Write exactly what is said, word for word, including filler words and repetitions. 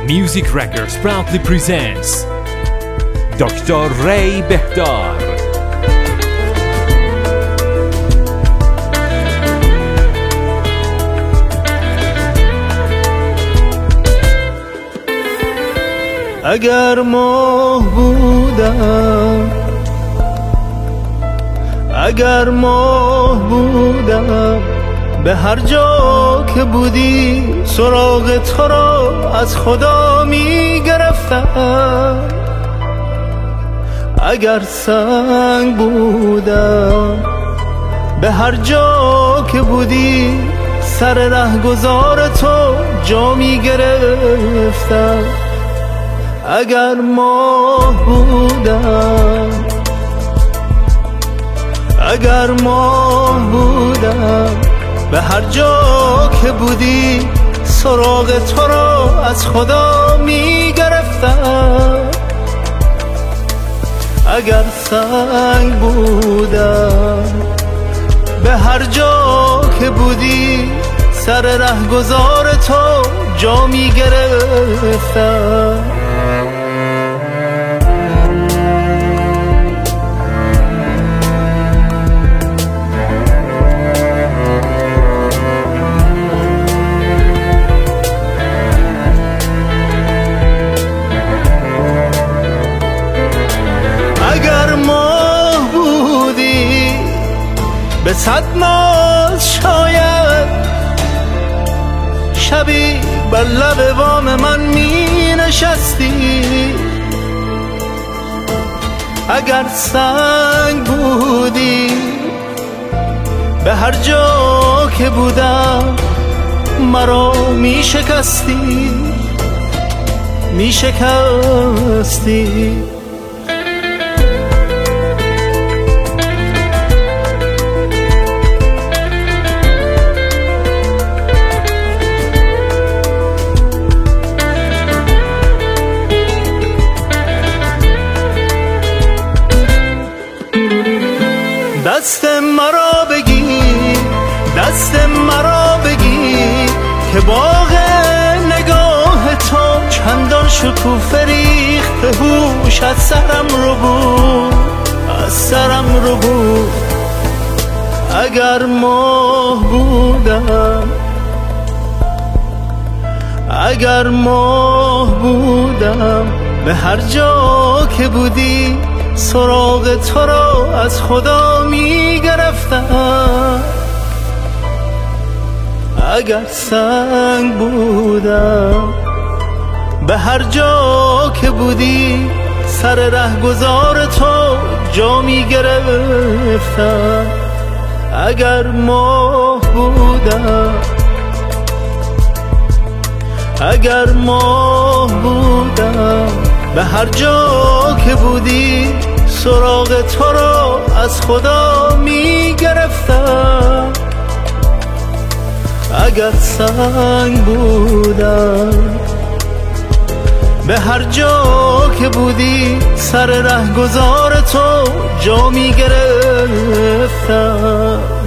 Music Records proudly presents دکتر ری بهدار. اگر ماه بودم اگر ماه بودم به هر جا که بودی سراغ تو را از خدا می گرفتم. اگر سنگ بودم به هر جا که بودی سر رهگذار تو جا می گرفتم. اگر ماه بودم اگر ماه بودم به هر جا که بودی سراغ تو را از خدا می گرفتم. اگر سنگ بودم به هر جا که بودی سر رهگذار تو جا می گرفتم. اگر ماه بودی به صد ناز شاید شبی بر لب بام من می نشستی. اگر سنگ بودی به هر جا که بودم مرا می شکستی می شکستی. دست مرا بگیر دست مرا بگیر که باغ نگاه تو چندان شکوفه ریخت به هوش از سرم رو بود از سرم رو بود. اگر ماه بودم اگر ماه بودم به هر جا که بودی سراغ تو را از خدا می گرفتم. اگر سنگ بودم به هر جا که بودی سر رهگذار تو جا می گرفتم. اگر ماه بودم اگر ماه بودم به هر جا که بودی سراغ تو را از خدا می گرفتم. اگر سنگ بودم به هر جا که بودی سر رهگذار تو جا می گرفتم.